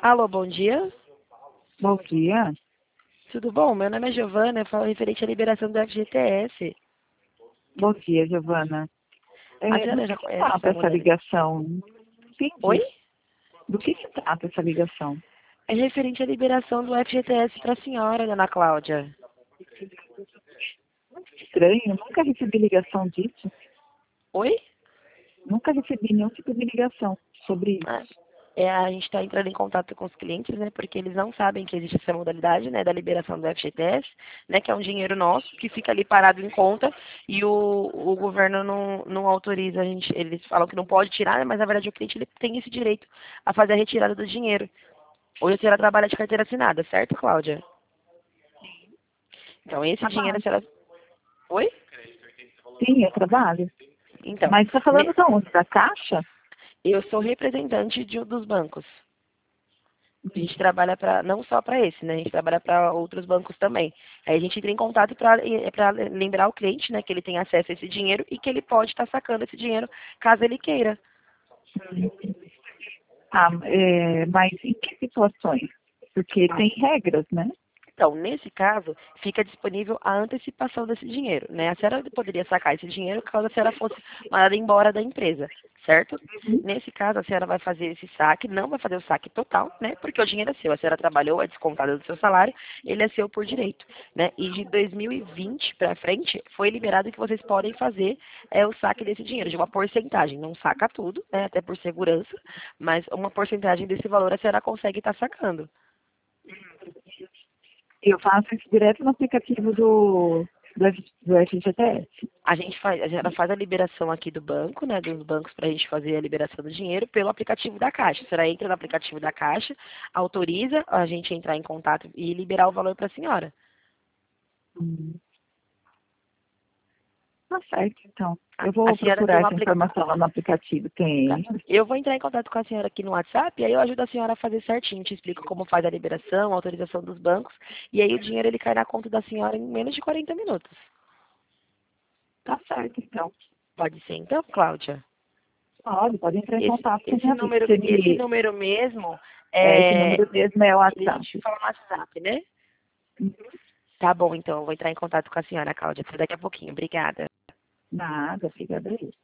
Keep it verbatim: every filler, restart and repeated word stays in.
Alô, bom dia. Bom dia. Tudo bom? Meu nome é Giovana, eu falo referente à liberação do F G T S. Bom dia, Giovana. A É, do senhora que já se conhece trata essa essa modalidade? ligação? Oi? Entendi. Do que se trata essa ligação? É referente à liberação do F G T S para a senhora, dona Cláudia. Estranho, nunca recebi ligação disso. Oi? Nunca recebi nenhum tipo de ligação sobre Ah, isso. É, a gente está entrando em contato com os clientes, né, porque eles não sabem que existe essa modalidade, né, da liberação do F G T S, né, que é um dinheiro nosso que fica ali parado em conta e o, o governo não, não autoriza a gente, eles falam que não pode tirar, né, mas na verdade o cliente ele tem esse direito a fazer a retirada do dinheiro. Hoje a senhora trabalha de carteira assinada, certo, Cláudia? Então esse dinheiro a Trabalho. senhora... Oi? Sim, eu trabalho. Então, Mas está ne- falando da onde? Da Caixa? eu sou representante de um dos bancos. A gente trabalha para não só para esse, né? A gente trabalha para outros bancos também. Aí a gente entra em contato para lembrar o cliente, né, que ele tem acesso a esse dinheiro e que ele pode estar sacando esse dinheiro caso ele queira. Ah, é, mas em que situações? Porque tem regras, né? Então, nesse caso, fica disponível a antecipação desse dinheiro, né? A senhora poderia sacar esse dinheiro caso a senhora fosse mandada embora da empresa, certo? Nesse caso, a senhora vai fazer esse saque, não vai fazer o saque total, né? Porque o dinheiro é seu, a senhora trabalhou, é descontado do seu salário, ele é seu por direito, né? E de dois mil e vinte para frente, foi liberado que vocês podem fazer é, o saque desse dinheiro, de uma porcentagem. Não saca tudo, né? Até por segurança, mas uma porcentagem desse valor a senhora consegue estar sacando. Eu faço isso direto no aplicativo do, do, F- do F G T S. A gente faz, a gente faz a liberação aqui do banco, né, dos bancos para a gente fazer a liberação do dinheiro pelo aplicativo da Caixa. A senhora entra no aplicativo da Caixa, autoriza a gente entrar em contato e liberar o valor para a senhora. Hum, tá certo, então. A, Eu a vou senhora tem procurar um essa aplicativo. informação lá no aplicativo. Tem. Eu vou entrar em contato com a senhora aqui no WhatsApp e aí eu ajudo a senhora a fazer certinho. Te explico como faz a liberação, a autorização dos bancos. E aí o dinheiro ele cai na conta da senhora em menos de quarenta minutos. Tá certo, então. Pode ser então, Cláudia? Pode, pode entrar em Esse, contato, você me esse avisa. número, Você esse me, número mesmo, é, esse é, número mesmo é o a gente WhatsApp. fala no WhatsApp, né? Tá bom, então, eu vou entrar em contato com a senhora, Cláudia, daqui a pouquinho. Obrigada. Nada, fica bem.